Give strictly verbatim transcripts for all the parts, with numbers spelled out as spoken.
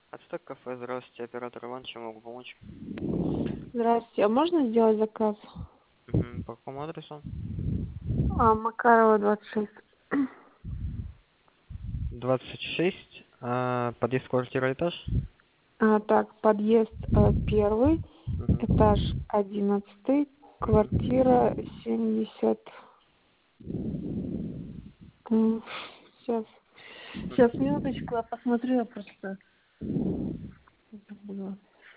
Ацтек кафе, здравствуйте, оператор Иван, чем могу помочь? Здравствуйте, а можно сделать заказ? Мгм, по какому адресу? А, Макарова, двадцать шесть. двадцать шесть, а, подъезд, квартира, этаж? А, так, подъезд э, первый, этаж Мгм, одиннадцатый, мгм. квартира семьдесят. Сейчас, сейчас, минуточку, я посмотрю, я просто забыла.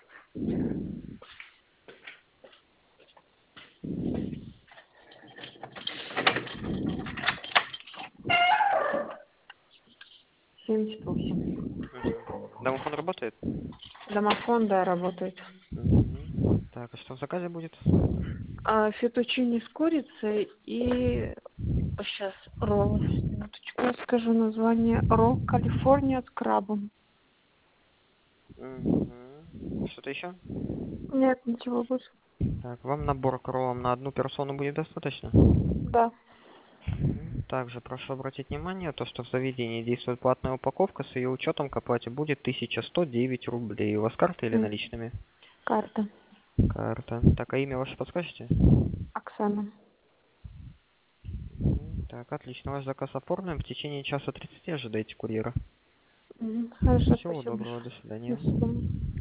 семьдесят восемь. Мгм. Домофон работает? Домофон, да, работает. Мгм. Так, а что в заказе будет? А, фетучини с курицей и сейчас ролл. Минуточку, я скажу название. Ролл Калифорния с крабом. Мгм. Что-то еще? Нет, ничего больше. Так, вам набор к роллам на одну персону будет достаточно? Да. Мгм. Также прошу обратить внимание, то, что в заведении действует платная упаковка, с ее учетом к оплате будет тысяча сто девять рублей. У вас карта или М, наличными? Карта. Карта. Так, а имя ваше подскажете? Оксана. Мгм. Так, отлично. Ваш заказ оформлен. В течение часа тридцати ожидайте курьера. Мгм. Хорошо, Всего спасибо доброго, большое. до До свидания. свидания.